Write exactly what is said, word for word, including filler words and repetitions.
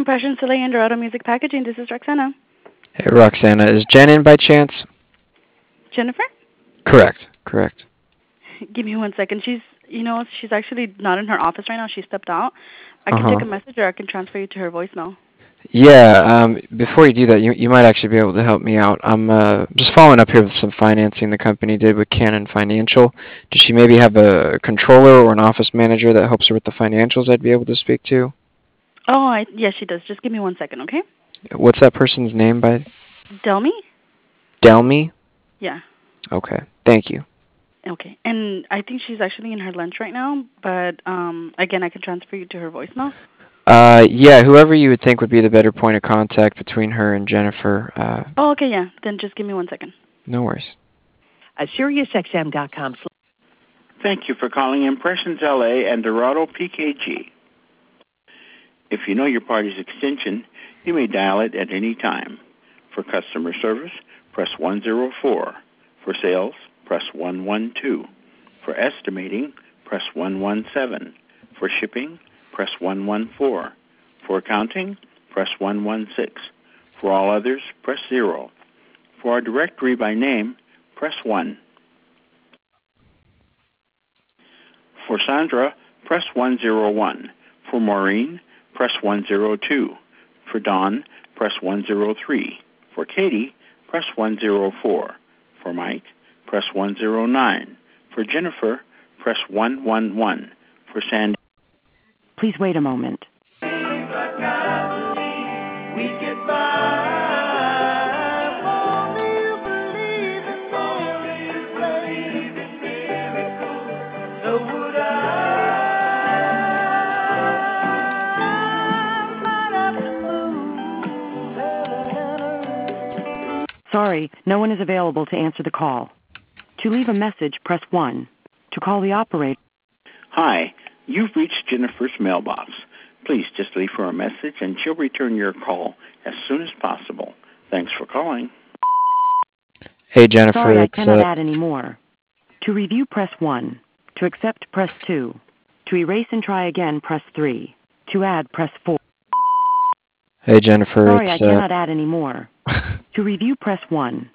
Impressions Soleil and Dorado Music Packaging. This is Roxana. Hey, Roxana. Is Jen in by chance? Jennifer? Correct. Correct. Give me one second. She's, you know, she's actually not in her office right now. She stepped out. I can Uh-huh. take a message or I can transfer you to her voicemail. Yeah, um, before you do that, you, you might actually be able to help me out. I'm uh, just following up here with some financing the company did with Canon Financial. Does she maybe have a controller or an office manager that helps her with the financials I'd be able to speak to? Oh, I, yes, she does. Just give me one second, okay? What's that person's name by? Delmy? Delmy? Yeah. Okay, thank you. Okay. And I think she's actually in her lunch right now, but um, again, I can transfer you to her voicemail. Uh, yeah, whoever you would think would be the better point of contact between her and Jennifer. Uh, Oh, okay, yeah. Then just give me one second. no worries. Uh, SiriusXM dot com. Thank you for calling Impressions L A and Dorado P K G. If you know your party's extension, you may dial it at any time. For customer service, press one zero four. For sales, press one one two. For estimating, press one one seven. For shipping, press one one four. For accounting, press one one six. For all others, press zero. For our directory by name, press one. For Sandra, press one zero one. For Maureen, press one zero two. For Don, press one zero three. For Katie, press one zero four. For Mike, press one zero nine. For Jennifer, press one one one. For Sandy. Please wait a moment. Sorry, no one is available to answer the call. To leave a message, press one. To call the operator. Hi, you've reached Jennifer's mailbox. Please just leave her a message and she'll return your call as soon as possible. Thanks for calling. Hey, Jennifer. Sorry, I it's, cannot uh, add any more. To review, press one. To accept, press two. To erase and try again, press three. To add, press four. Hey, Jennifer. Sorry, I it's, uh, cannot add any more. To review, press one.